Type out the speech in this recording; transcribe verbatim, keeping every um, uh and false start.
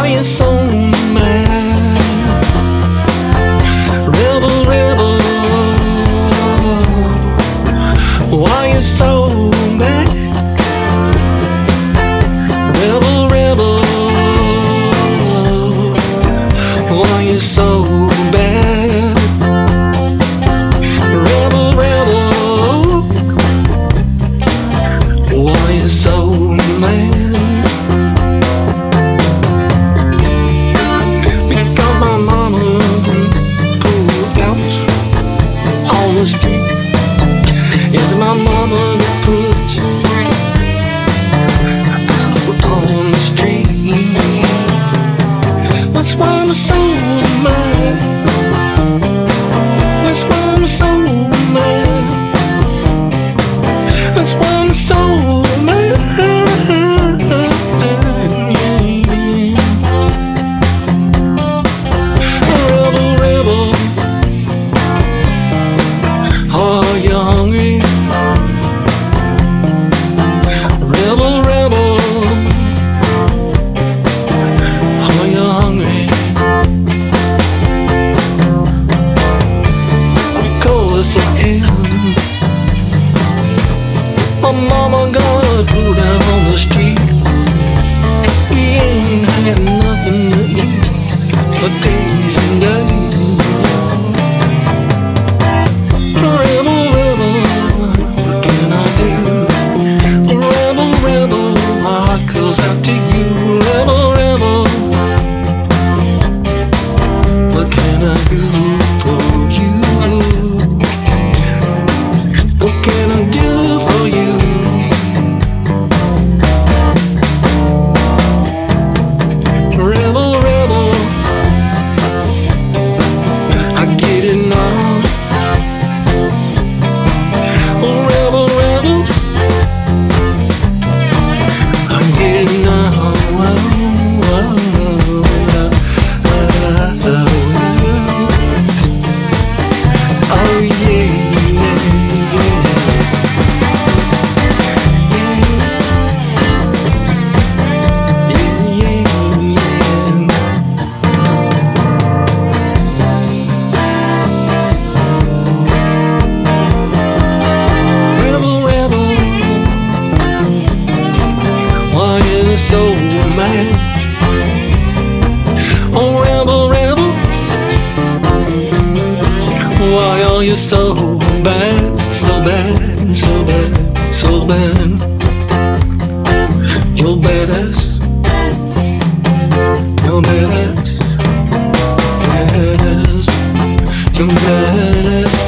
you so mad? Rebel, rebel, why you so mad? Rebel, rebel, why you so bad? Rebel, rebel, why you so mad? It's my mama that put you out on the street. That's why I'm so mad. That's why I'm so mad. That's why I'm so mad. Rebel, rebel, are you hungry? Rebel, rebel, are you hungry? Of course I am. My mama got put out on the street. We ain't had nothing to eat for days and days. Rebel, rebel, what can I do? Rebel, rebel, my heart goes out to you. Rebel, rebel, what can I do for you? What can I do for you? Rebel, rebel, I get it now. Oh, rebel, rebel, I get it now. Oh, oh, oh, oh, oh, yeah. So mad. Oh, rebel, rebel, why are you so bad, so bad, so bad, so bad? You're badass, you're badass, badass, you're badass.